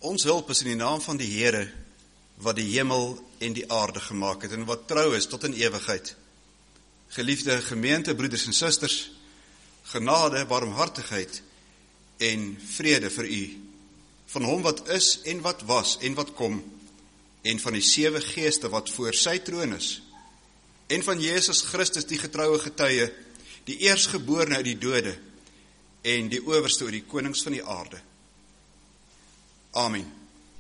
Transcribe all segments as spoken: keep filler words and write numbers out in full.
Ons hulp is in die naam van die Here, wat die hemel en die aarde gemaak het, en wat trou is tot in ewigheid. Geliefde gemeente, broeders en susters, genade, barmhartigheid en vrede vir u, van hom wat is en wat was en wat kom, en van die sewe geeste wat voor sy troon is, en van Jesus Christus die getroue getuie, die eerstgeborene uit die dode, en die owerste oor die konings van die aarde. Amen.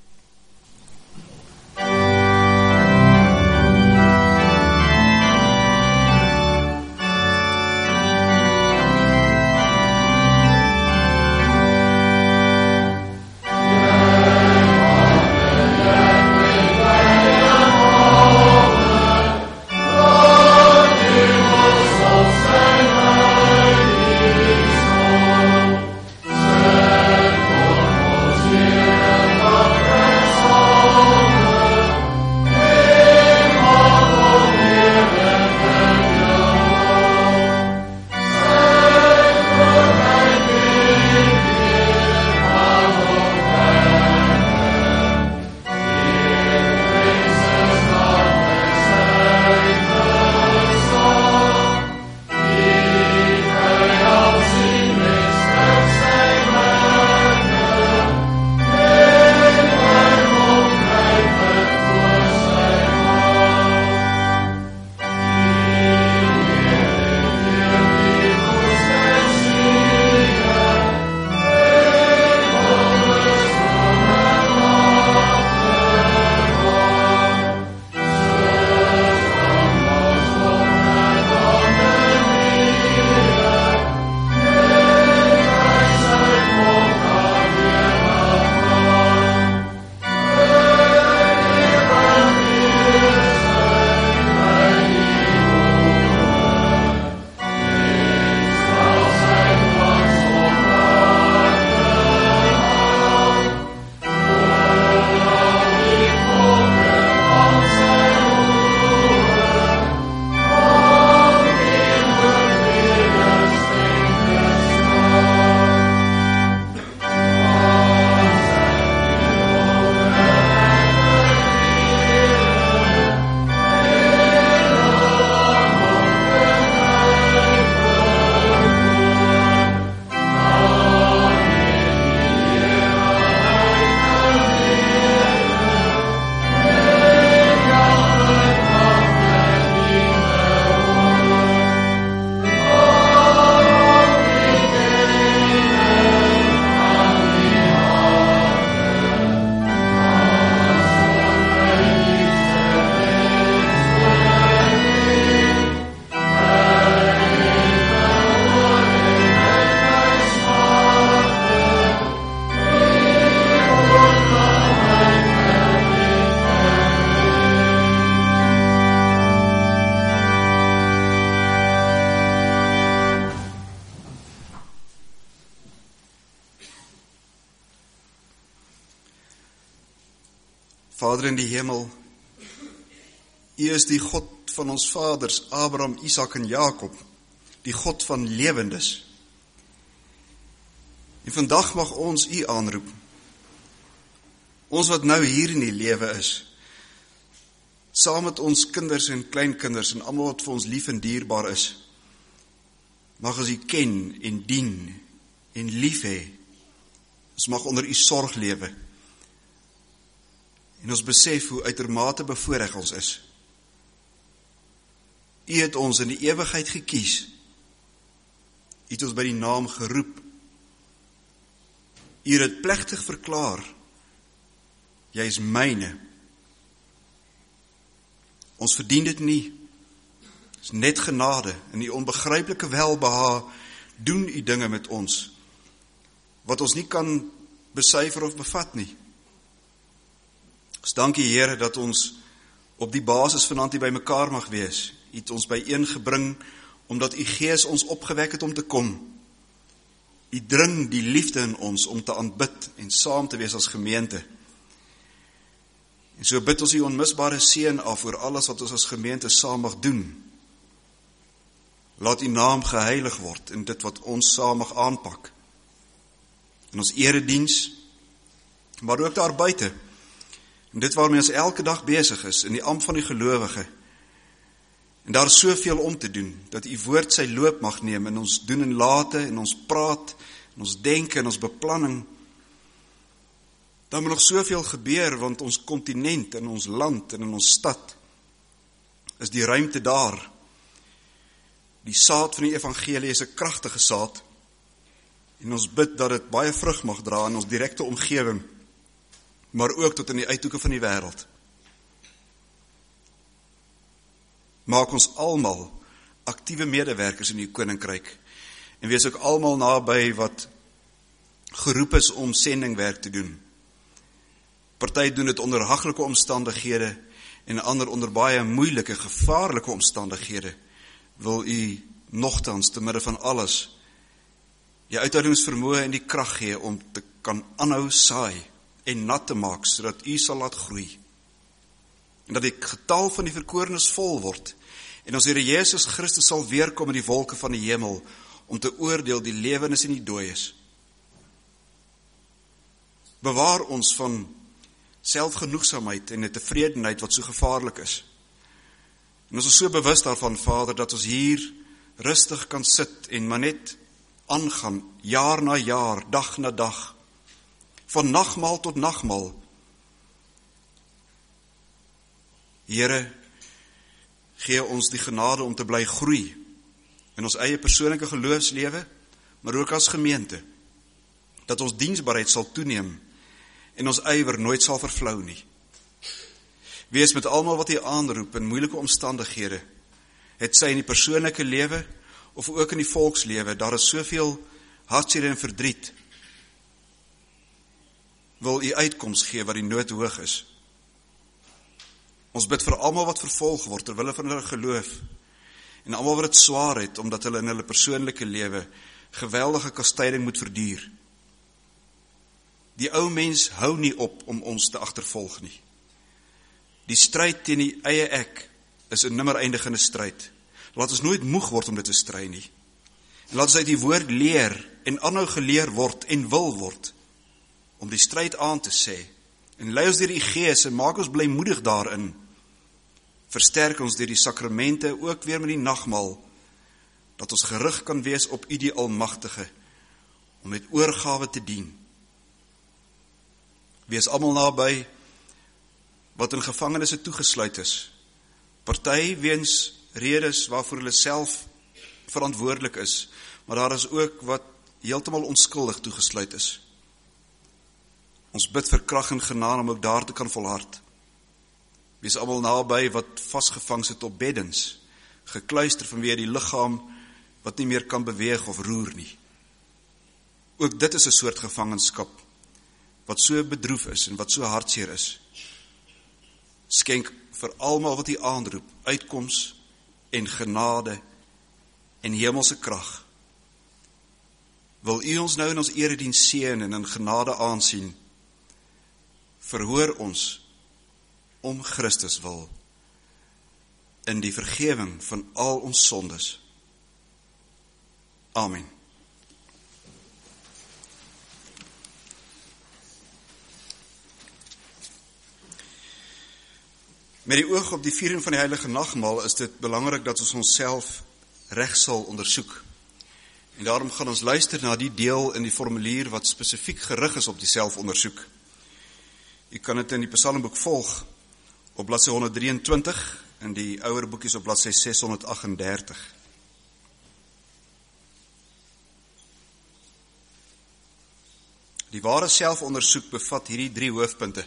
Vader in die hemel, U is die God van ons vaders, Abraham, Isak en Jakob, die God van lewendes. En vandag mag ons U aanroep, ons wat nou hier in die lewe is, saam met ons kinders en kleinkinders en almal wat vir ons lief en dierbaar is, mag ons U ken en dien en lief hê. Ons mag onder U sorg lewe. En ons besef hoe uitermate bevoorreg ons is. U het ons in die ewigheid gekies. U het ons by die naam geroep. U het plegtig verklaar. Jy is myne. Ons verdien dit nie. Het is net genade. In die onbegryplike welbehae doen U dinge met ons, wat ons nie kan besyfer of bevat nie. Ons dank U, Here, dat ons op die basis vanaand hier by mekaar mag wees. U het ons byeengebring, omdat U Gees ons opgewek het om te kom. U dring die liefde in ons om te aanbid en saam te wees as gemeente. En so bid ons U onmisbare seën af oor alles wat ons as gemeente saam mag doen. Laat U naam geheilig word in dit wat ons saam mag aanpak. In ons erediens, maar ook daar buite. En dit waarmee ons elke dag besig is, in die ampt van die gelowige. En daar is soveel om te doen, dat u woord sy loop mag neem in ons doen en late, in ons praat, in ons denke, in ons beplanning. Daar moet nog soveel gebeur, want ons kontinent, in ons land en in ons stad, is die ruimte daar. Die saad van die evangelie is 'n kragtige saad, en ons bid dat dit baie vrug mag dra in ons direkte omgewing, maar ook tot in die uithoeke van die wêreld. Maak ons almal aktiewe medewerkers in die koninkryk, en wees ook almal naby wat geroep is om sendingwerk te doen. Party doen dit onder haglike omstandighede, en ander onder baie moeilike, gevaarlike omstandighede. Wil u nogtans, te midde van alles, die uithoudingsvermoë en die krag gee om te kan aanhou saai en nat te maak, sodat u sal laat groei. En dat die getal van die verkorenes vol word, en ons Here Jesus Christus sal weerkom in die wolke van die hemel, om te oordeel die lewendes en die dooies. Bewaar ons van selfgenoegsaamheid en 'n tevredenheid wat so gevaarlik is. En ons is so bewus daarvan, Vader, dat ons hier rustig kan sit en maar net aangaan, jaar na jaar, dag na dag, van nagmaal tot nagmaal. Here, gee ons die genade om te bly groei in ons eie persoonlike geloofslewe, maar ook as gemeente, dat ons diensbaarheid sal toeneem en ons ywer nooit sal vervlou nie. Wees met almal wat U aanroep in moeilike omstandighede, het sy in die persoonlike lewe of ook in die volkslewe, daar is soveel hartseer en verdriet. Wil U uitkoms gee wat die nood hoog is. Ons bid vir almal wat vervolg word ter wille van hulle geloof, en almal wat dit swaar het, omdat hulle in hulle persoonlike lewe geweldige kastyding moet verduur. Die ou mens hou nie op om ons te agtervolg nie. Die stryd teen die eie ek is 'n nimmer eindigende stryd. Laat ons nooit moeg word om dit te stry nie. En laat ons uit die woord leer en aanhou geleer word en wil word om die stryd aan te sê. En lei ons deur die Gees en maak ons blymoedig daarin. Versterk ons deur die sakramente, ook weer met die nagmaal, dat ons gerig kan wees op U die Almagtige, om met oorgawe te dien. Wees almal naby wat in gevangenisse toegesluit is. Party weens redes waarvoor hulle self verantwoordelik is, maar daar is ook wat heeltemal onskuldig toegesluit is. Ons bid vir krag en genade om ook daar te kan volhard. Wees almal naby wat vasgevang sit op beddens, gekluister vanweë die liggaam wat nie meer kan beweeg of roer nie. Ook dit is 'n soort gevangenskap wat so bedroef is en wat so hartseer is. Skenk vir almal wat U aanroep, uitkoms en genade en hemelse krag. Wil U ons nou in ons erediens seën en in genade aansien, verhoor ons om Christus wil, in die vergewing van al ons sondes. Amen. Met die oog op die viering van die heilige nagmaal is dit belangrik dat ons onsself reg sal ondersoek. En daarom gaan ons luister na die deel in die formulier wat spesifiek gerig is op die selfondersoek. U kan dit in die Psalmboek volg op bladsy honderd drieëntwintig en die ouer boekies op bladsy ses honderd agt en dertig. Die ware selfondersoek bevat hierdie drie hoofpunte.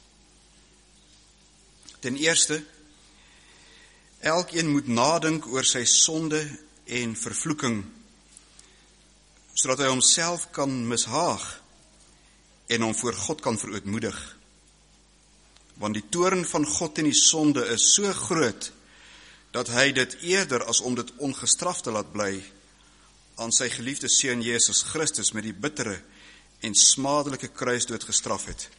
Ten eerste, elkeen moet nadink oor sy sonde en vervloeking, sodat hy homself kan mishaag en hom voor God kan verootmoedig. Want die toorn van God en die sonde is so groot, dat hy dit eerder as om dit ongestraf te laat bly, aan sy geliefde seun Jesus Christus met die bittere en smadelike kruisdood gestraf het.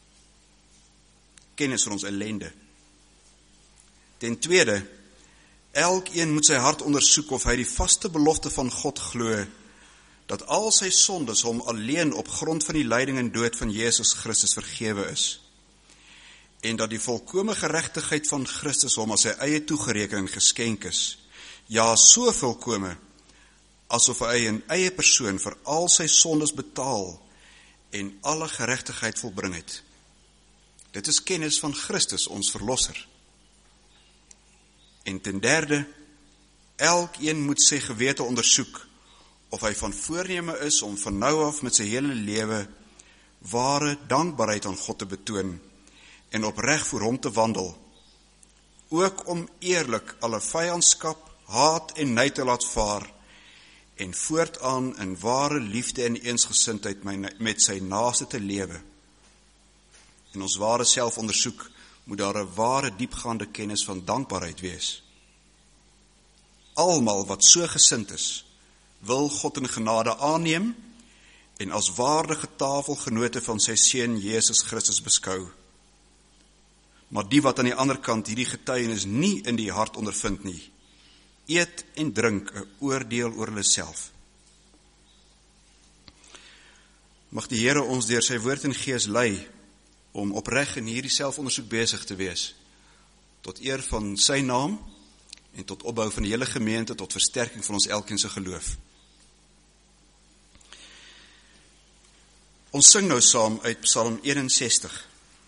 Kennis van ons ellende. Ten tweede, elkeen moet sy hart ondersoek of hy die vaste belofte van God glo, dat al sy sondes hom alleen op grond van die lyding en dood van Jesus Christus vergewe is, en dat die volkome geregtigheid van Christus hom as sy eie toegereken en geskenk is, ja, so volkome, asof hy in eie persoon vir al sy sondes betaal en alle geregtigheid volbring het. Dit is kennis van Christus, ons verlosser. En ten derde, elkeen moet sy gewete ondersoek, of hy van voorneme is om van nou af met sy hele lewe ware dankbaarheid aan God te betoon en opreg voor hom te wandel, ook om eerlik alle vyandskap, haat en nyd te laat vaar, en voortaan in ware liefde en eensgesindheid met sy naaste te lewe. In ons ware selfondersoek moet daar 'n ware diepgaande kennis van dankbaarheid wees. Almal wat so gesind is, wil God in genade aanneem en as waardige tafelgenote van sy seun Jesus Christus beskou. Maar die wat aan die ander kant hierdie getuienis nie in die hart ondervind nie, eet en drink 'n oordeel oor hulle self. Mag die Here ons deur sy woord en gees lei om opreg in hierdie selfondersoek besig te wees, tot eer van sy naam en tot opbou van die hele gemeente, tot versterking van ons elkeen se geloof. Ons sing nou saam uit Psalm eenensestig.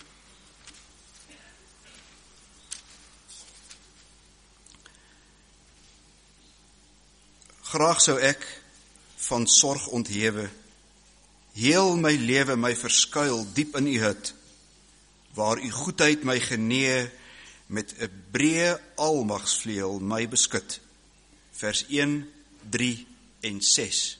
Graag sou ek van sorg onthewe, heel my lewe my verskuil diep in u hut, waar u goedheid my genee, met 'n breë almagsvleuel my beskut. Vers een, drie en ses.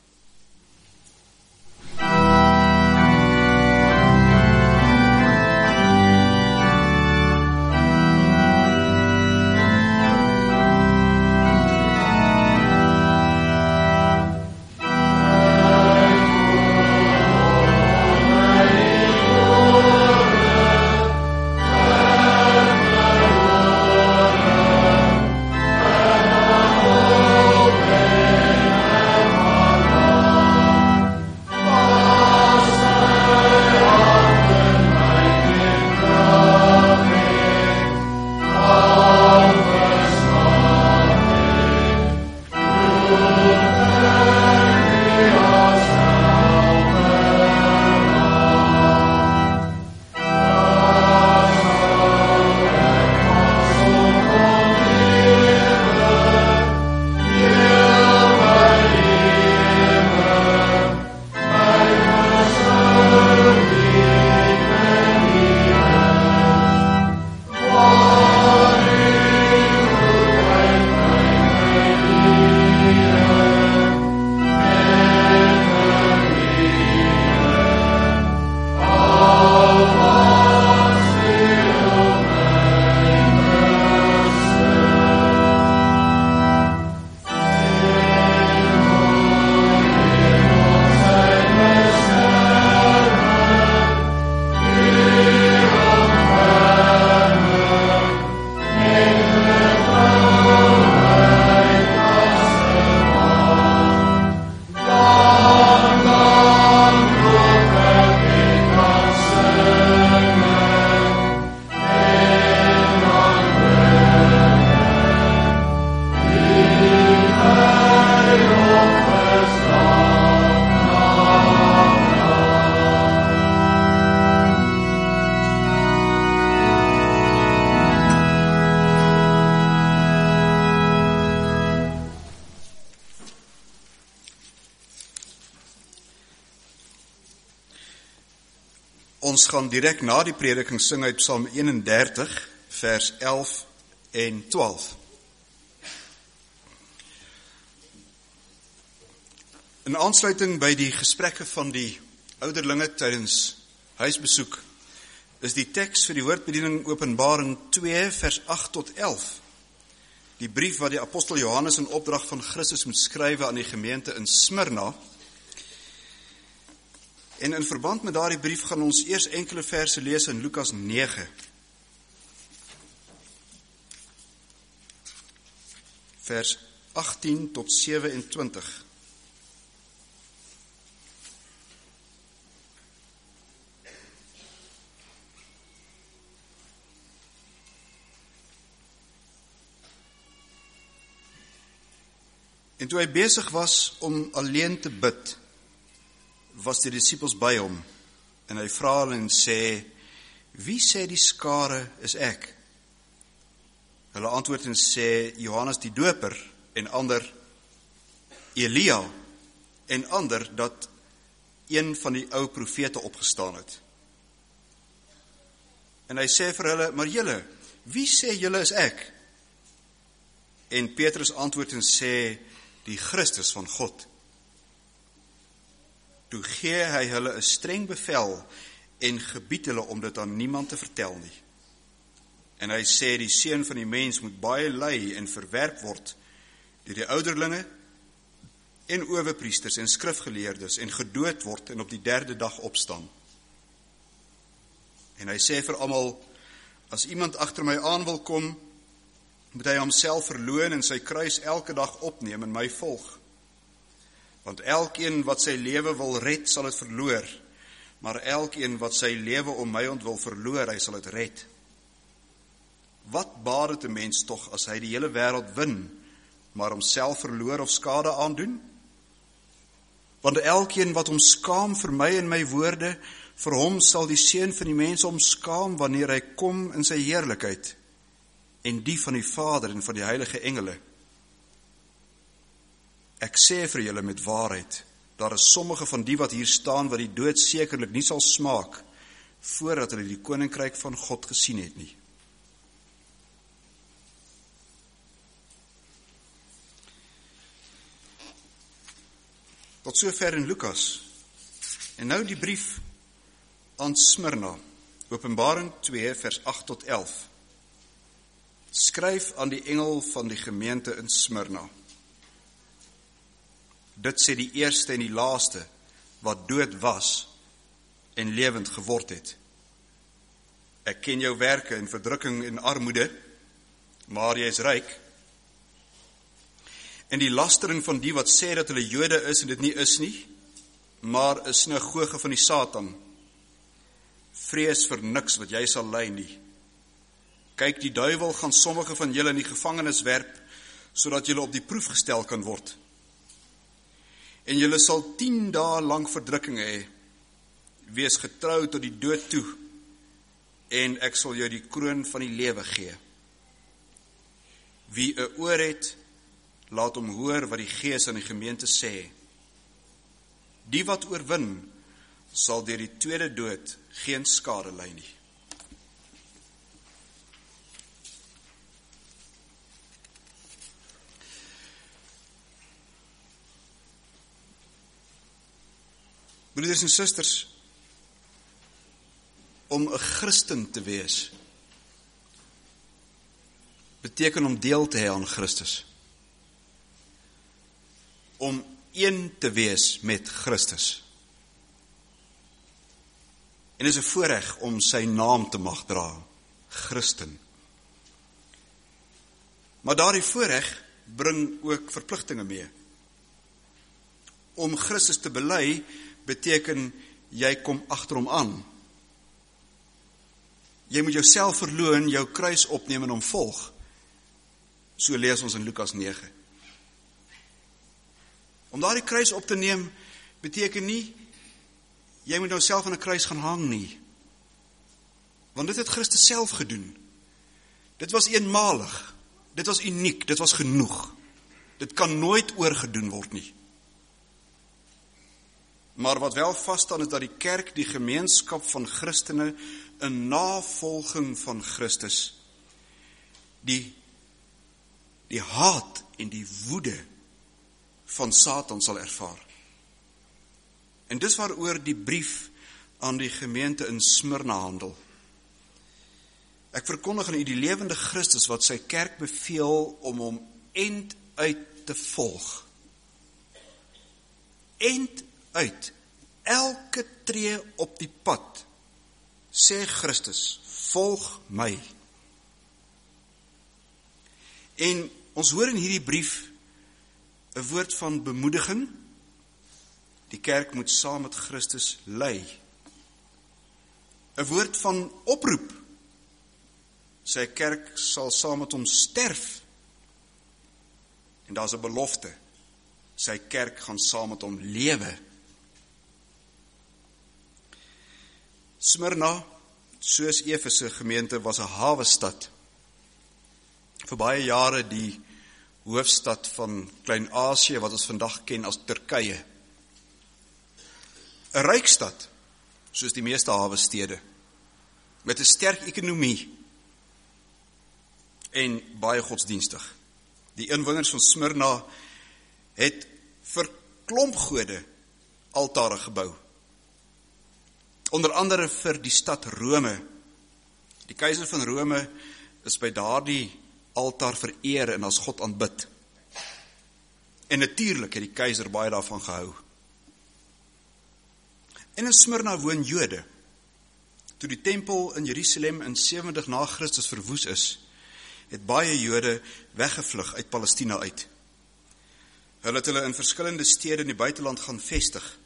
Ons gaan direk na die prediking sing uit Psalm eenendertig, vers elf en twaalf. In aansluiting by die gesprekke van die ouderlinge tydens huisbesoek, is die teks vir die woordbediening Openbaring twee, vers agt tot elf. Die brief wat die apostel Johannes in opdrag van Christus moet skrywe aan die gemeente in Smyrna. En in verband met daardie brief gaan ons eers enkele verse lees in Lukas nege. Vers agttien tot sewe en twintig. En toe hy besig was om alleen te bid, was die disippels by hom, en hy vra hulle en sê, wie sê die skare is ek? Hulle antwoord en sê, Johannes die Doper, en ander Elia, en ander dat een van die ou profete opgestaan het. En hy sê vir hulle, maar julle, wie sê julle is ek? En Petrus antwoord en sê, die Christus van God. Toe gee hy hulle 'n streng bevel en gebied hulle om dit aan niemand te vertel nie. En hy sê, die seun van die mens moet baie ly en verwerp word deur die ouderlinge en owerpriesters en skrifgeleerdes en gedood word en op die derde dag opstaan. En hy sê vir almal, as iemand agter my aan wil kom, moet hy homself verloon en sy kruis elke dag opneem en my volg. Want elkeen wat sy lewe wil red, sal dit verloor, maar elkeen wat sy lewe om my ont wil verloor, hy sal dit red. Wat baat dit 'n mens tog as hy die hele wêreld win, maar homself verloor of skade aandoen? Want elkeen wat hom skaam vir my en my woorde, vir hom sal die seun van die mens hom skaam wanneer hy kom in sy heerlikheid, en die van die Vader en van die heilige engele. Ek sê vir julle met waarheid, daar is sommige van die wat hier staan, wat die dood sekerlik nie sal smaak, voordat hulle die koninkryk van God gesien het nie. Tot sover in Lukas. En nou die brief aan Smyrna, Openbaring twee vers agt tot elf. Skryf aan die engel van die gemeente in Smyrna. Dit sê die eerste en die laaste, wat dood was en lewend geword het. Ek ken jou werke en verdrukking en armoede, maar jy is ryk. En die lastering van die wat sê dat hulle Jode is en dit nie is nie, maar 'n sinagoge van die Satan. Vrees vir niks wat jy sal ly nie. Kyk, die duiwel gaan sommige van julle in die gevangenis werp, sodat julle op die proef gestel kan word. En julle sal tien dae lang verdrukking hê. Wees getrou tot die dood toe, en ek sal jou die kroon van die lewe gee. Wie 'n oor het, laat hom hoor wat die Gees aan die gemeente sê. Die wat oorwin, sal deur die tweede dood geen skade ly nie. Broeders en susters, om 'n Christen te wees, beteken om deel te hê aan Christus. Om een te wees met Christus. En dit is 'n voorreg om sy naam te mag dra, Christen. Maar daardie voorreg bring ook verpligtinge mee. Om Christus te bely, beteken jy kom agter hom aan. Jy moet jouself verloon, jou kruis opneem en hom volg. So lees ons in Lukas nege. Om daardie kruis op te neem, beteken nie, jy moet nou self aan 'n kruis gaan hang nie. Want dit het Christus self gedoen. Dit was eenmalig, dit was uniek, dit was genoeg. Dit kan nooit oorgedoen word nie. Maar wat wel vasstaan is dat die kerk, die gemeenskap van Christene, in navolging van Christus, die, die haat en die woede van Satan sal ervaar. En dis waaroor die brief aan die gemeente in Smyrna handel. Ek verkondig aan u die lewende Christus wat sy kerk beveel om hom end uit te volg. End uit. Elke tree op die pad, sê Christus, volg my. En ons hoor in hierdie brief 'n woord van bemoediging. Die kerk moet saam met Christus ly. 'n Woord van oproep. Sy kerk sal saam met hom sterf. En daar's 'n belofte. sy kerk gaan saam met hom lewe. Smyrna, soos Efese gemeente, was 'n hawestad. Vir baie jare die hoofstad van Klein-Asië, wat ons vandag ken as Turkye. 'n Ryk stad, soos die meeste hawestede, met 'n sterk ekonomie en baie godsdienstig. Die inwoners van Smyrna het vir klompgode altare gebou. Onder andere vir die stad Rome. Die keiser van Rome is by daardie altaar vereer en as God aanbid. En natuurlik het die keiser baie daarvan gehou. En in Smyrna woon Jode. Toe die tempel in Jerusalem in sewentig na Christus verwoes is, het baie Jode weggevlug uit Palestina uit. Hulle het hulle in verskillende stede in die buiteland gaan vestig.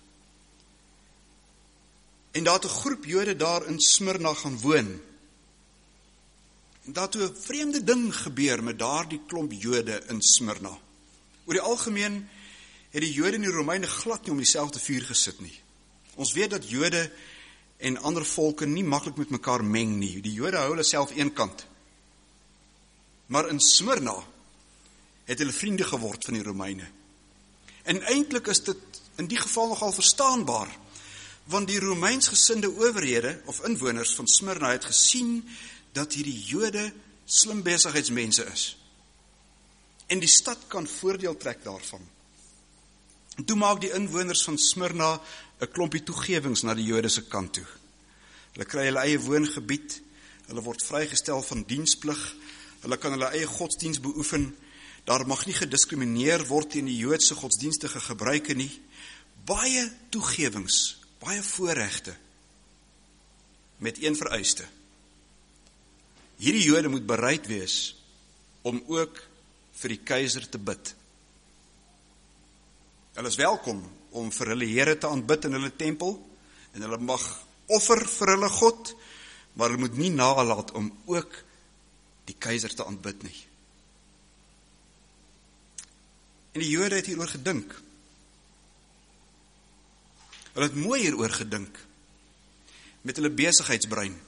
En daar het 'n groep Jode daar in Smyrna gaan woon. En daar het 'n vreemde ding gebeur met daardie klomp Jode in Smyrna. Oor die algemeen het die Jode en die Romeine glad nie om dieselfde vuur gesit nie. Ons weet dat Jode en ander volke nie maklik met mekaar meng nie. Die Jode hou hulle self een kant. Maar in Smyrna het hulle vriende geword van die Romeine. En eintlik is dit in die geval nogal verstaanbaar, want die Romeins gesinde owerhede of inwoners van Smyrna het gesien dat hierdie Jode slim besigheidsmense is. En die stad kan voordeel trek daarvan. En toe maak die inwoners van Smyrna 'n klompie toegewings na die Jode se kant toe. Hulle kry hulle eie woongebied, hulle word vrygestel van diensplig, hulle kan hulle eie godsdienst beoefen, daar mag nie gediskrimineer word teen die Joodse godsdienstige gebruike nie. Baie toegewings, baie voorregte, met een vereiste. Hierdie Jode moet bereid wees om ook vir die keiser te bid. Hulle is welkom om vir hulle Here te aanbid in hulle tempel, en hulle mag offer vir hulle God, maar hulle moet nie nalaat om ook die keiser te aanbid nie. En die Jode het hieroor gedink. Hulle het mooi hieroor gedink, met hulle besigheidsbrein.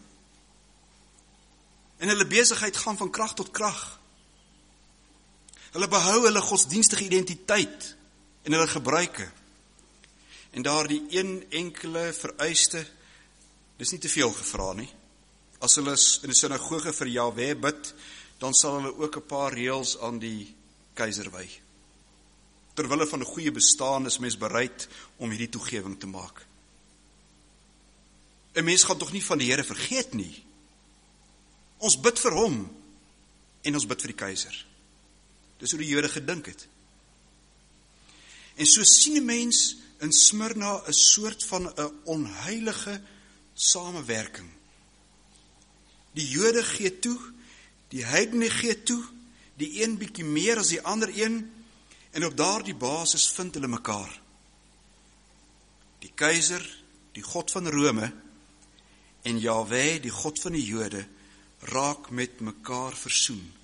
En hulle besigheid gaan van krag tot krag. Hulle behou hulle godsdienstige identiteit en hulle gebruike. En daar die een enkele vereiste, dis nie te veel gevra nie. As hulle in die sinagoge vir Jahwe bid, dan sal hulle ook 'n paar reëls aan die keiser wy. Terwille van 'n goeie bestaan is mens bereid om hierdie toegewing te maak. 'n Mens gaan tog nie van die Here vergeet nie. Ons bid vir hom en ons bid vir die keiser. Dis hoe die Jode gedink het. En so sien 'n mens in Smyrna 'n soort van 'n onheilige samewerking. Die Jode gee toe, die heidene gee toe, die een bietjie meer as die ander een, en op daardie basis vind hulle mekaar. Die keiser, die God van Rome, en Jahwe, die God van die Jode, raak met mekaar versoen.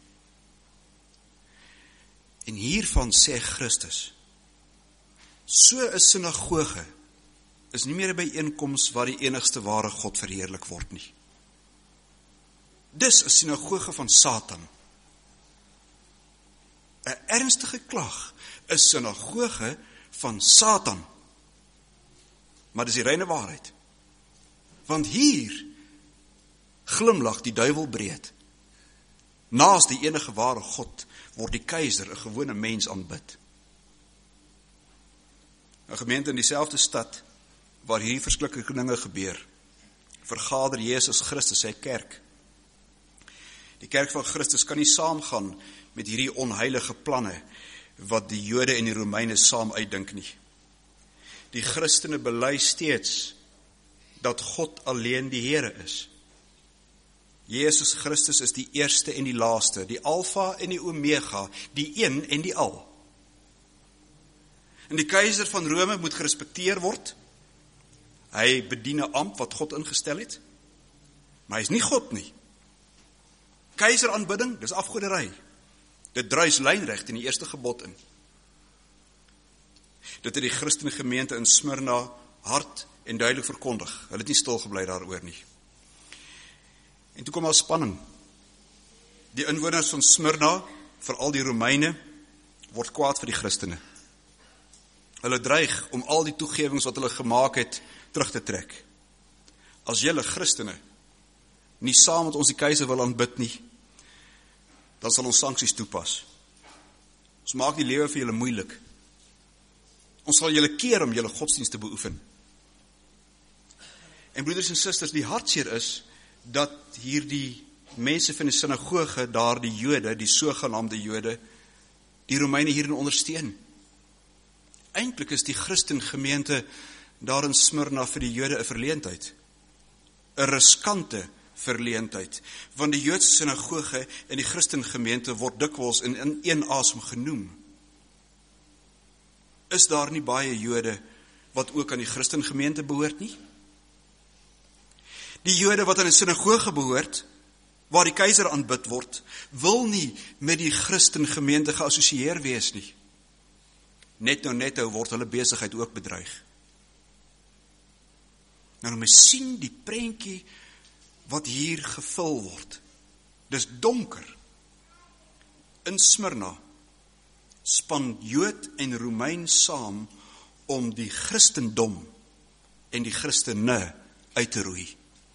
En hiervan sê Christus, so 'n sinagoge is nie meer 'n byeenkoms waar die enigste ware God verheerlik word nie. Dis 'n sinagoge van Satan. 'n Ernstige klag is sinagoge van Satan. Maar dis die reine waarheid. Want hier glimlag die duiwel breed. Naas die enige ware God word die keiser 'n gewone mens aanbid. 'n Gemeente in dieselfde stad waar hierdie verskriklike dinge gebeur, vergader Jesus Christus sy kerk. Die kerk van Christus kan nie saamgaan met hierdie onheilige planne wat die Jode en die Romeine saam uitdink nie. Die Christene bely steeds dat God alleen die Here is. Jesus Christus is die eerste en die laaste, die Alfa en die Omega, die een en die al. En die keiser van Rome moet gerespekteer word. Hy bedien 'n ampt wat God ingestel het, maar hy is nie God nie. Keiseraanbidding, dis afgoderry. Dit druis lynreg in die eerste gebod in. Dit het die Christen gemeente in Smyrna hard en duidelik verkondig. Hulle het nie stilgebly daaroor nie. En toe kom al spanning. Die inwoners van Smyrna, veral die Romeine, word kwaad vir die Christene. Hulle dreig om al die toegewings wat hulle gemaak het, terug te trek. As julle Christene nie saam met ons die keiser wil aanbid nie, dan sal ons sanksies toepas. Ons maak die lewe vir julle moeilik. Ons sal julle keer om julle godsdienst te beoefen. En broeders en susters, die hartseer is, dat hier die mense van die sinagoge, daar die Jode, die sogenaamde Jode, die Romeine hierin ondersteun. Eintlik is die Christen gemeente daar in Smyrna vir die Jode 'n verleentheid. 'n riskante verleentheid. Want die Joodse sinagoge en die Christen gemeente word dikwels in, in een asem genoem. Is daar nie baie Jode wat ook aan die Christen gemeente behoort nie? Die Jode wat aan die sinagoge behoort, waar die keiser aanbid word, wil nie met die Christen gemeente geassosieer wees nie. Net nou net nou word hulle besigheid ook bedreig. Nou mens sien die prentjie wat hier gevul word. Dis donker. In Smyrna span Jood en Romein saam om die Christendom en die Christene uit te roei.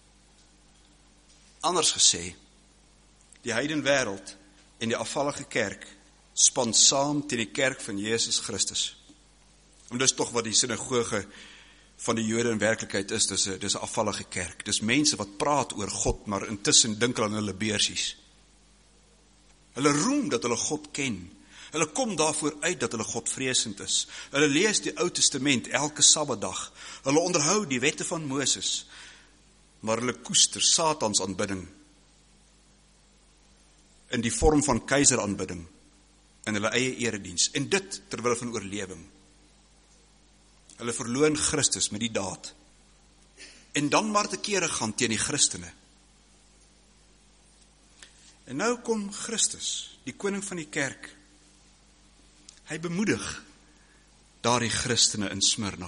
Anders gesê, die heidenwêreld en die afvallige kerk span saam teen die kerk van Jesus Christus. En dis tog wat die sinagoge van die Jode in werklikheid is, dis 'n dis 'n afvallige kerk. Dis mense wat praat oor God, maar intussen dink hulle aan hulle beursies. Hulle roem dat hulle God ken. Hulle kom daarvoor uit dat hulle Godvreesend is. Hulle lees die Ou Testament elke Sabbatdag. Hulle onderhou die wette van Moses, maar hulle koester Satans aanbidding in die vorm van keiseraanbidding in hulle eie erediens. En dit terwille van oorlewing. Hulle verloon Christus met die daad. En dan maar te kere gaan teen die Christene. En nou kom Christus, die koning van die kerk. Hy bemoedig daardie Christene in Smyrna.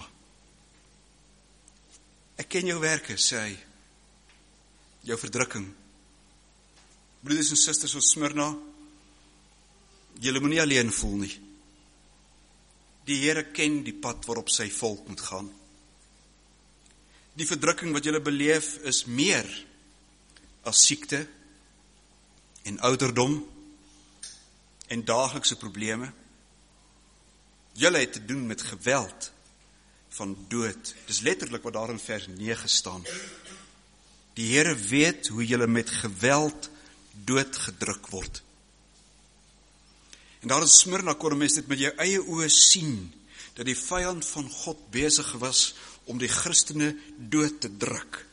Ek ken jou werke, sê hy. Jou verdrukking. Broeders en susters van Smyrna, julle moet nie alleen voel nie. Die Here ken die pad waarop sy volk moet gaan. Die verdrukking wat julle beleef is meer as siekte en ouderdom en daaglikse probleme. Julle het te doen met geweld van dood. Dis letterlik wat daar in vers nege staan. Die Here weet hoe julle met geweld doodgedruk word. En daar in Smyrna kon mens dit met jou eie oë sien, dat die vyand van God besig was om die Christene dood te druk.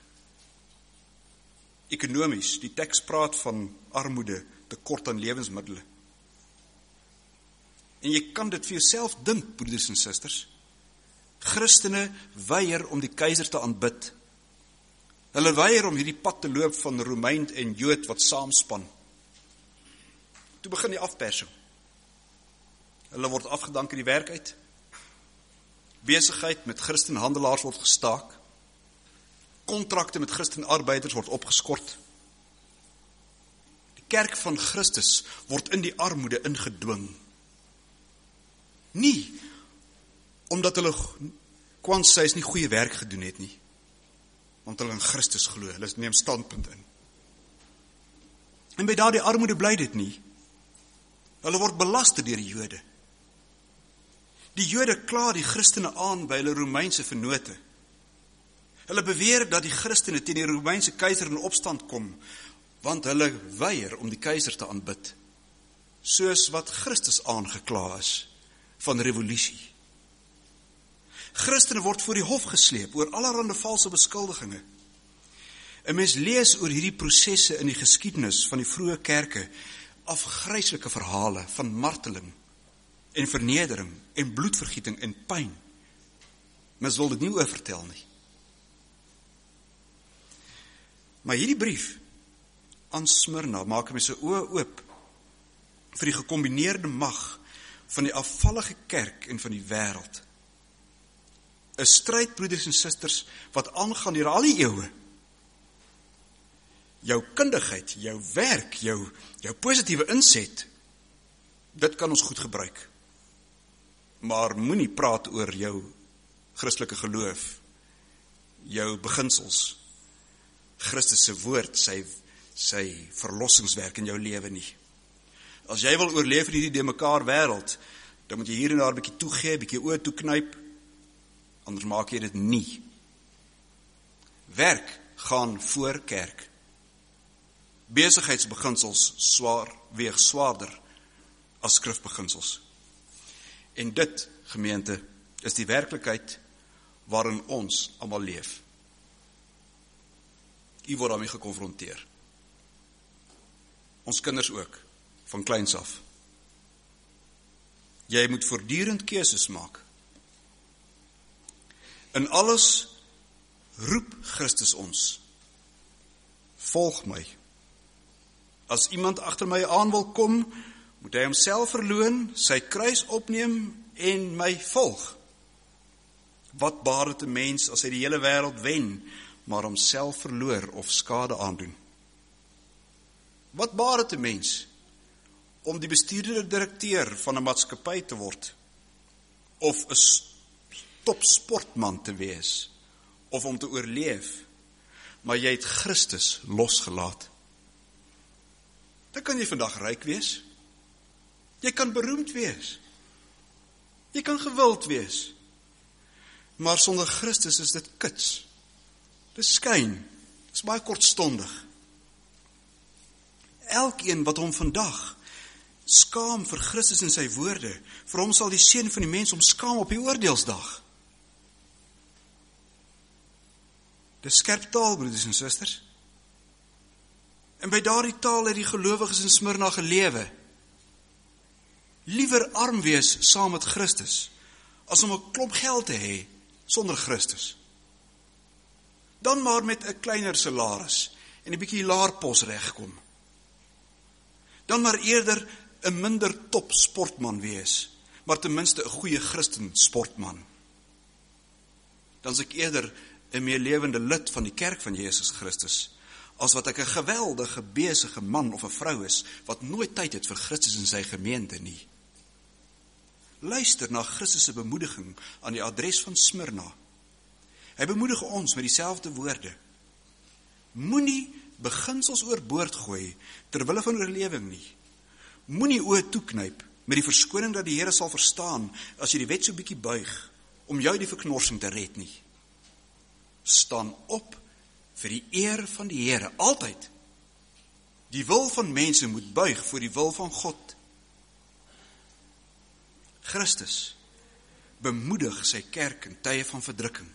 Ekonomies, die teks praat van armoede, tekort aan lewensmiddele. En jy kan dit vir jouself dink, broeders en susters. Christene weier om die keiser te aanbid. Hulle weier om hierdie pad te loop van Romein en Jood wat saamspan. Toe begin die afpersing. Hulle word afgedank in die werk uit. Besigheid met Christen handelaars word gestaak. Kontrakte met Christen arbeiders word opgeskort. Die kerk van Christus word in die armoede ingedwing. Nie omdat hulle kwans sy is nie goeie werk gedoen het nie, want hulle in Christus glo, hulle neem standpunt in. En by daardie armoede bly dit nie. Hulle word belaster deur die Jode. Die Jode kla die Christene aan by hulle Romeinse vennote. Hulle beweer dat die Christene teen die Romeinse keiser in opstand kom, want hulle weier om die keiser te aanbid, soos wat Christus aangekla is van revolusie. Christene word voor die hof gesleep oor allerhande valse beskuldigings. En mens lees oor hierdie prosesse in die geskiedenis van die vroeë kerke, afgryslike verhale van marteling en vernedering en bloedvergieting en pyn. Mens wil dit nie oor vertel nie. Maar hierdie brief aan Smyrna maak my se oë oop vir die gekombineerde mag van die afvallige kerk en van die wêreld. 'n stryd, broeders en susters, wat aangaan deur al die eeue. Jou kundigheid, jou werk, jou, jou positiewe inset, dit kan ons goed gebruik. Maar moenie praat oor jou Christelike geloof, jou beginsels, Christus se woord, sy, sy verlossingswerk in jou lewe nie. As jy wil oorleef in hierdie de mekaar wêreld, dan moet jy hier en daar 'n bietjie toegee, 'n bietjie oë toeknyp, anders maak jy dit nie. Werk gaan voor kerk. Besigheidsbeginsels swaar, weeg swaarder as skrifbeginsels. En dit, gemeente, is die werklikheid waarin ons almal leef. U word daarmee gekonfronteer. Ons kinders ook, van kleins af. Jy moet voortdurend keuses maak. In alles roep Christus ons. Volg my. As iemand agter my aan wil kom, moet hy homself verloon, sy kruis opneem en my volg. Wat baat dit 'n mens as hy die hele wêreld wen, maar homself verloor of skade aandoen? Wat baat dit 'n mens om die bestuurder direkteur van 'n maatskappy te word, of 'n topsportman te wees, of om te oorleef, maar jy het Christus losgelaat? Dan kan jy vandag ryk wees. Jy kan beroemd wees. Jy kan gewild wees. Maar sonder Christus is dit kits. Dit skyn. Dit is baie kortstondig. Elkeen wat hom vandag skaam vir Christus en sy woorde, vir hom sal die seun van die mens hom skaam op die oordeelsdag. Dis skerp taal, broeders en susters. En by daardie taal het die gelowiges in Smyrna gelewe. Liewer arm wees saam met Christus, as om 'n klomp geld te hê sonder Christus. Dan maar met 'n kleiner salaris en 'n bietjie laer pos regkom. Dan maar eerder 'n minder top sportman wees, maar ten minste 'n goeie Christen sportman. Dan is ek eerder 'n meelewende lid van die kerk van Jesus Christus, as wat ek 'n geweldige besige man of 'n vrou is, wat nooit tyd het vir Christus en sy gemeente nie. Luister na Christus se bemoediging aan die adres van Smyrna. Hy bemoedig ons met dieselfde woorde. Moenie beginsels oorboord gooi ter wille van oorlewing nie. Moenie oë toeknyp met die verskoning dat die Here sal verstaan as jy die wet so bietjie buig om jou die verknorsing te red nie. Staan op vir die eer van die Here, altyd. Die wil van mense moet buig voor die wil van God. Christus bemoedig sy kerk in tye van verdrukking.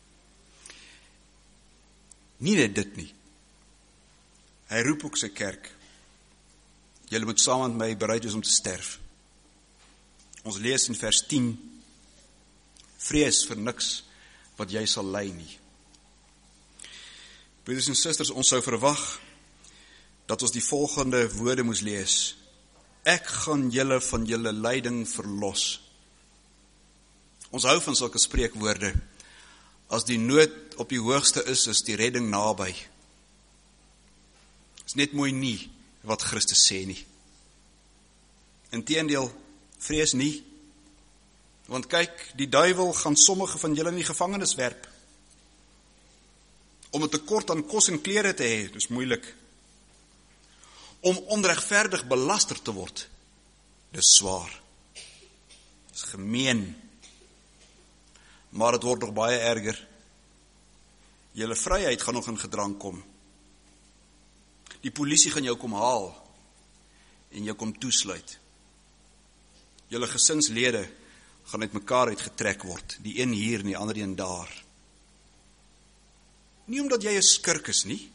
Nie net dit nie. Hy roep ook sy kerk. Julle moet saam met my bereid wees om te sterf. Ons lees in vers tien, vrees vir niks wat jy sal ly nie. Broeders en susters, ons sou verwag dat ons die volgende woorde moes lees. Ek gaan julle van julle lyding verlos. Ons hou van sulke spreekwoorde. As die nood op die hoogste is, is die redding naby. Is net mooi nie wat Christus sê nie. Inteendeel, vrees nie. Want kyk, die duiwel gaan sommige van julle in die gevangenis werp. Om 'n tekort aan kos en klere te hê, dis moeilik. Om onregverdig belaster te word, dis swaar. Dis gemeen. Maar dit word nog baie erger. Julle vryheid gaan nog in gedrang kom. Die polisie gaan jou kom haal en jou kom toesluit. Julle gesinslede gaan uit mekaar uitgetrek word, die een hier en die ander een daar. Nie omdat jy 'n skurk is nie.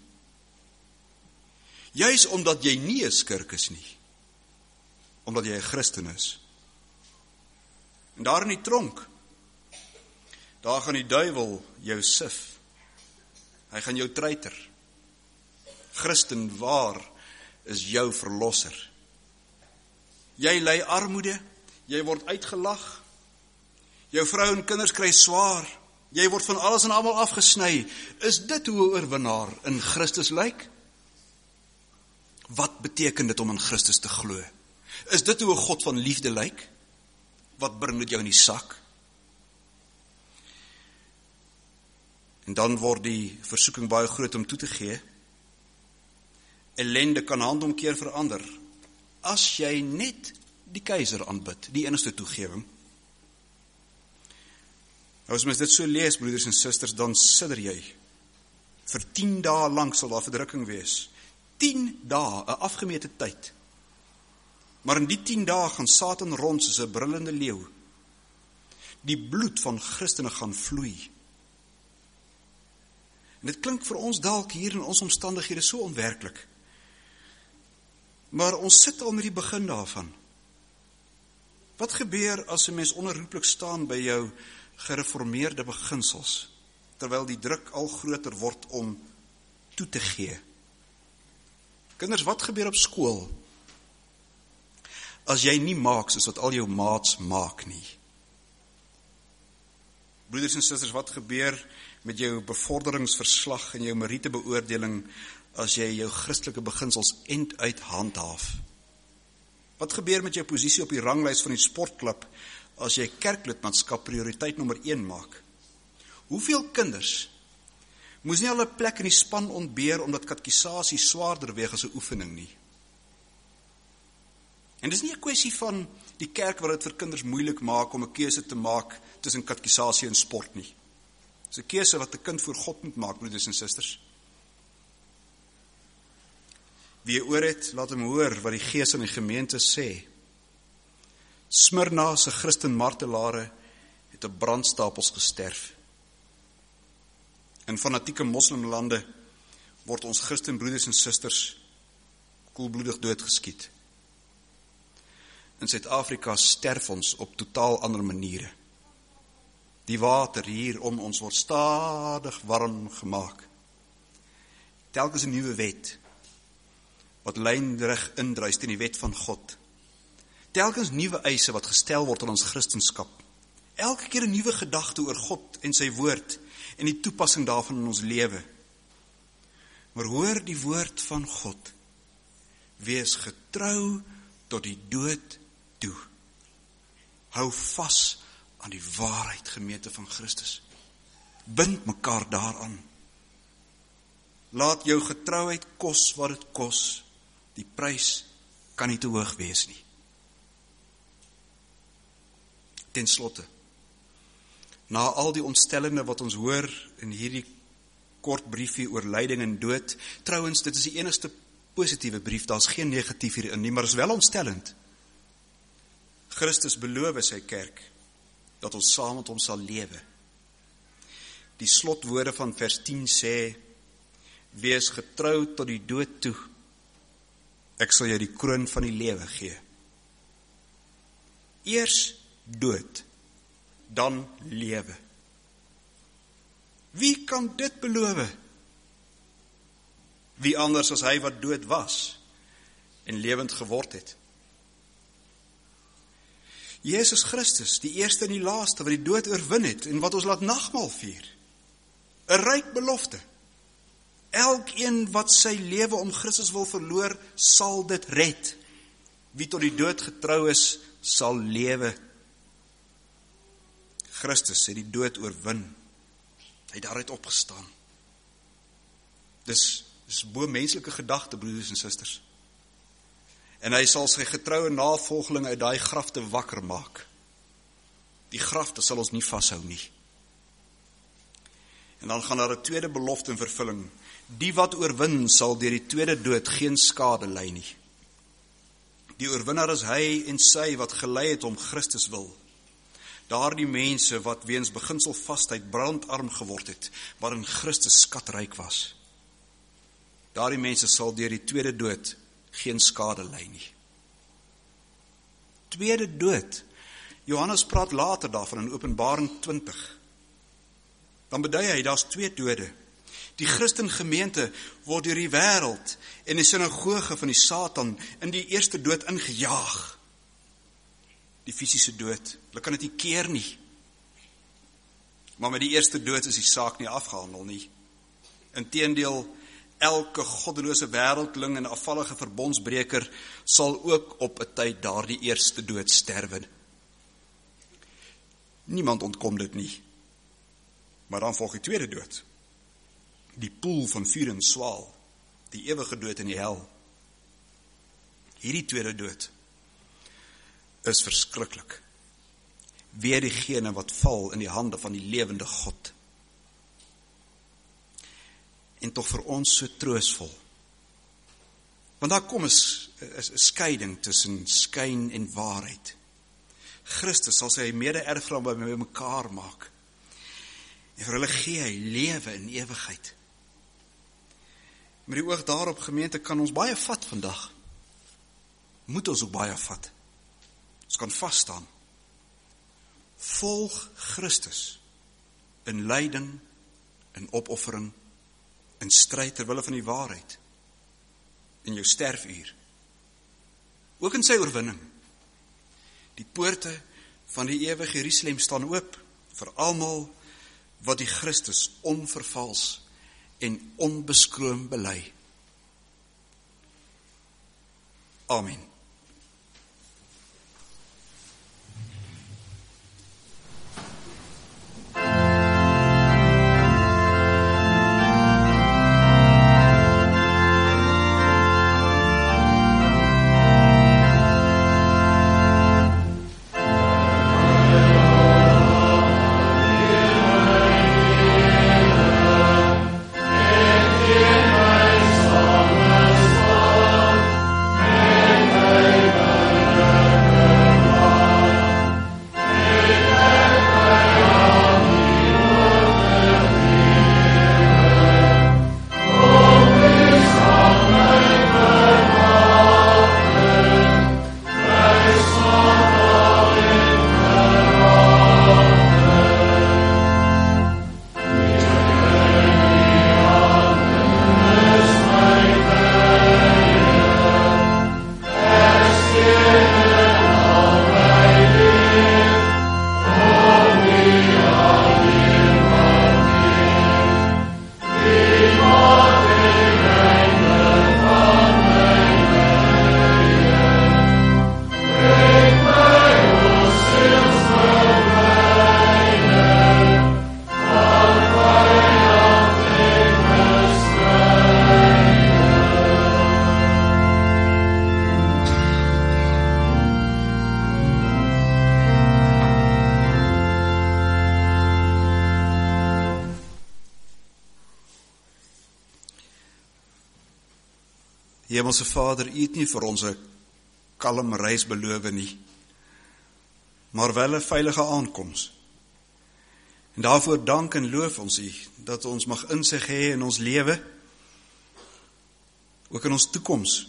Juis omdat jy nie 'n skurk is nie. Omdat jy 'n Christen is. En daar in die tronk, daar gaan die duiwel jou sif. Hy gaan jou treiter. Christen, waar is jou verlosser? Jy ly armoede, jy word uitgelag, jou vrou en kinders kry swaar, Jy word van alles en almal afgesny. Is dit hoe 'n oorwinnaar in Christus lyk? Wat beteken dit om in Christus te glo? Is dit hoe 'n God van liefde lyk? Wat bring dit jou in die sak? En dan word die versoeking baie groot om toe te gee. Ellende kan handomkeer verander, as jy net die keiser aanbid, die enigste toegewing. Nou, as mens dit so lees, broeders en susters, dan sidder jy. Vir tien dae lank sal daar verdrukking wees. Tien dae, 'n afgemete tyd. Maar in die tien dae gaan Satan rond soos 'n brullende leeu. Die bloed van Christene gaan vloei. En dit klink vir ons dalk hier in ons omstandighede so onwerklik. Maar ons sit al met die begin daarvan. Wat gebeur as 'n mens onherroepelik staan by jou gereformeerde beginsels, terwyl die druk al groter word om toe te gee? Kinders, wat gebeur op skool as jy nie maak soos wat al jou maats maak nie? Broeders en susters, wat gebeur met jou bevorderingsverslag en jou meritebeoordeling as jy jou Christelike beginsels end uit handhaaf? Wat gebeur met jou posisie op die ranglys van die sportklub as jy kerklidmaatskap prioriteit nommer een maak? Hoeveel kinders moes nie al 'n plek in die span ontbeer omdat katekisasie swaarder weeg as 'n oefening nie? En dis nie 'n kwessie van die kerk wat dit vir kinders moeilik maak om 'n keuse te maak tussen katekisasie en sport nie. Dis 'n keuse wat 'n kind voor God moet maak, broeders en susters. Wie oor het, laat hom hoor wat die Gees in die gemeente sê. Smyrna se Christen martelare het op brandstapels gesterf. In fanatieke moslimlande word ons Christen broeders en susters koelbloedig doodgeskiet. In Suid-Afrika sterf ons op totaal ander maniere. Die water hier om ons word stadig warm gemaak. Telkens 'n nuwe wet wat lynreg indruis teen die wet van God. Telkens nuwe eise wat gestel word aan ons Christenskap. Elke keer 'n nuwe gedagte oor God en sy woord en die toepassing daarvan in ons lewe. Maar hoor die woord van God. Wees getrou tot die dood toe. Hou vas aan die waarheid, gemeente van Christus. Bind mekaar daaraan. Laat jou getrouheid kos wat dit kos. Die prys kan nie te hoog wees nie. Ten slotte, na al die ontstellende wat ons hoor in hierdie kort briefie oor lyding en dood, trouwens, dit is die enigste positiewe brief, daar is geen negatief hierin nie, maar is wel ontstellend. Christus beloof sy kerk, dat ons saam met hom sal lewe. Die slotwoorde van vers tien sê, wees getrou tot die dood toe, ek sal jou die kroon van die lewe gee. Eers dood, dan lewe. Wie kan dit beloof? Wie anders as hy wat dood was en lewend geword het? Jesus Christus, die eerste en die laaste wat die dood oorwin het en wat ons laat nagmaal vier. 'n Ryk belofte. Elkeen wat sy lewe om Christus wil verloor, sal dit red. Wie tot die dood getrou is, sal lewe. Christus het die dood oorwin. Hy het daaruit opgestaan. Dis, dis bo menslike gedagte, broeders en susters. En hy sal sy getroue navolgeling uit daai grafte wakker maak. Die grafte sal ons nie vashou nie. En dan gaan daar 'n tweede belofte in vervulling. Die wat oorwin sal deur die tweede dood geen skade ly nie. Die oorwinnaar is hy en sy wat gelei het om Christus wil. Daardie mense wat weens beginselvastheid brandarm geword het, waarin Christus skatryk was. Daardie mense sal deur die tweede dood geen skade ly nie. Tweede dood. Johannes praat later daarvan in Openbaring twintig. Dan bedui hy, daar's twee dode. Die Christen gemeente word deur die wêreld en die sinagoge van die Satan in die eerste dood ingejaag. Die fisiese dood. Hulle kan dit nie keer nie. Maar met die eerste dood is die saak nie afgehandel nie. Inteendeel, elke goddelose wêreldling en afvallige verbondsbreker sal ook op 'n tyd daardie eerste dood sterwe. Niemand ontkom dit nie. Maar dan volg die tweede dood. Die poel van vuur en swaal, die ewige dood in die hel. Hierdie tweede dood is verskriklik. Weer diegene wat val in die hande van die lewende God. En tog vir ons so troosvol. Want daar kom 'n skeiding tussen skyn en waarheid. Christus sal sy mede-erfgenaam by mekaar maak. En vir hulle gee hy lewe in ewigheid. Met die oog daarop, gemeente, kan ons baie vat vandag. Moet ons ook baie vat. Ons kan vasstaan. Volg Christus in lyding, in opoffering, in stryd ter wille van die waarheid, in jou sterfuur, ook in sy oorwinning. Die poorte van die ewige Jerusalem staan oop vir almal wat die Christus onvervals en onbeskroom bely. Amen. Hemelse Vader, U het nie vir ons 'n kalm reis beloof nie, maar wel 'n veilige aankoms. En daarvoor dank en loof ons U, dat ons mag insig hê in ons lewe, ook in ons toekoms.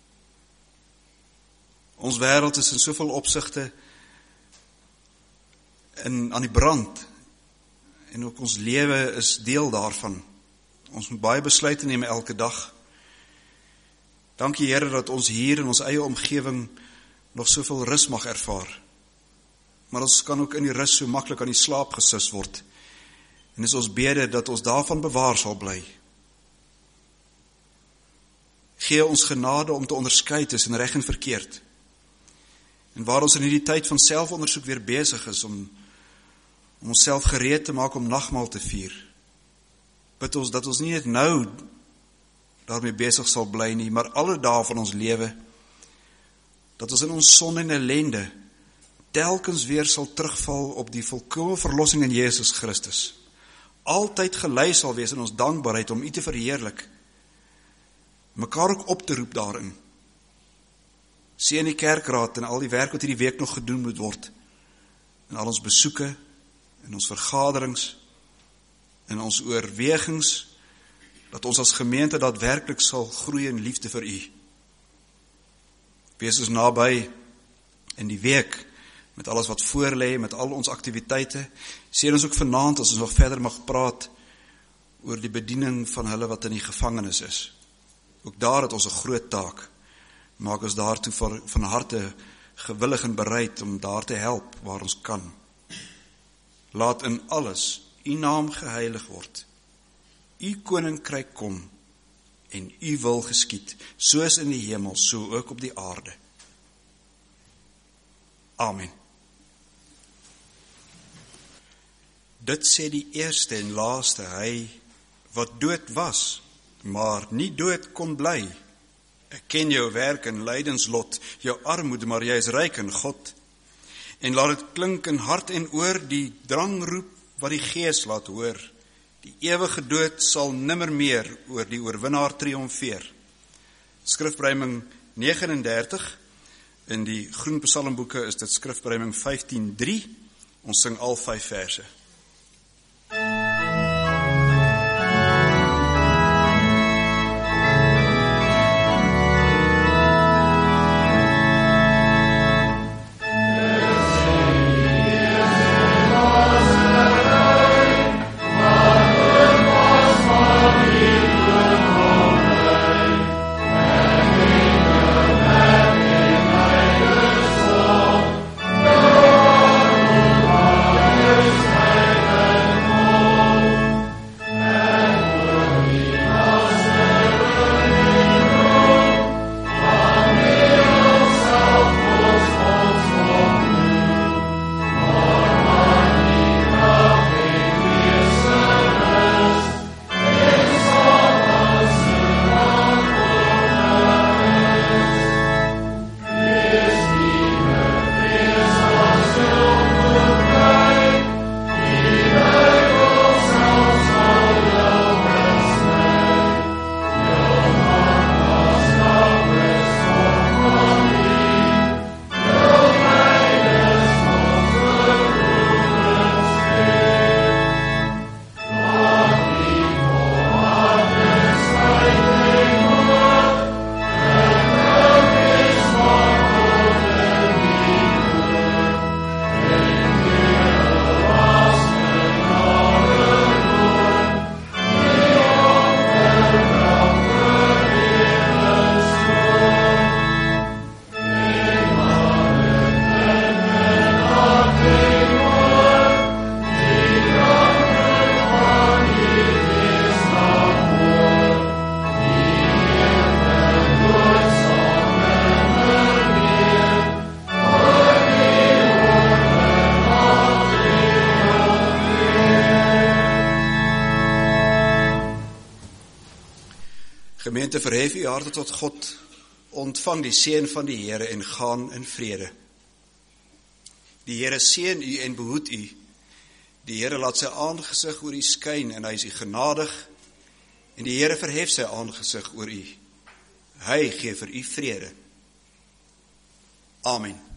Ons wêreld is in soveel opsigte in, aan die brand, en ook ons lewe is deel daarvan. Ons moet baie besluite neem elke dag. Dankie Here dat ons hier in ons eie omgewing nog soveel rus mag ervaar. Maar ons kan ook in die rus so maklik aan die slaap gesus word. En is ons bede dat ons daarvan bewaar sal bly. Gee ons genade om te onderskei tussen reg en verkeerd. En waar ons in hierdie tyd van selfondersoek weer besig is om, om onsself gereed te maak om nagmaal te vier, bid ons dat ons nie net nou daarmee besig sal bly nie, maar alle dae van ons lewe, dat ons in ons sonde en ellende telkens weer sal terugval op die volkome verlossing in Jesus Christus. Altyd gelei sal wees in ons dankbaarheid om U te verheerlik, mekaar ook op te roep daarin. Seën die kerkraad en al die werk wat hierdie week nog gedoen moet word, in al ons besoeke, in ons vergaderings, in ons oorwegings, dat ons as gemeente daadwerklik sal groei in liefde vir U. Wees ons naby in die week, met alles wat voorlê, met al ons aktiwiteite. Seën ons ook vanaand, as ons nog verder mag praat, oor die bediening van hulle wat in die gevangenis is. Ook daar het ons 'n groot taak. Maak ons daartoe van harte gewillig en bereid om daar te help waar ons kan. Laat in alles u naam geheilig word, u koninkryk kom, en u wil geskied, soos in die hemel, so ook op die aarde. Amen. Dit sê die eerste en laaste, hy wat dood was, maar nie dood kon bly. Ek ken jou werk en lydenslot, jou armoede, maar jy is ryk in God. En laat dit klink in hart en oor, die drangroep wat die Gees laat hoor. Die ewige dood sal nimmer meer oor die oorwinnaar triomfeer. Skrifbryming negen en dertig, in die Groen Psalmboeke is dit skrifbryming vyftien drie, ons sing al vyf verse. Gemeente, verhef u harte tot God, ontvang die seën van die Here en gaan in vrede. Die Here seën u en behoed u. Die Here laat sy aangesig oor u skyn en hy is u genadig, en die Here verhef sy aangesig oor u. Hy gee vir u vrede. Amen.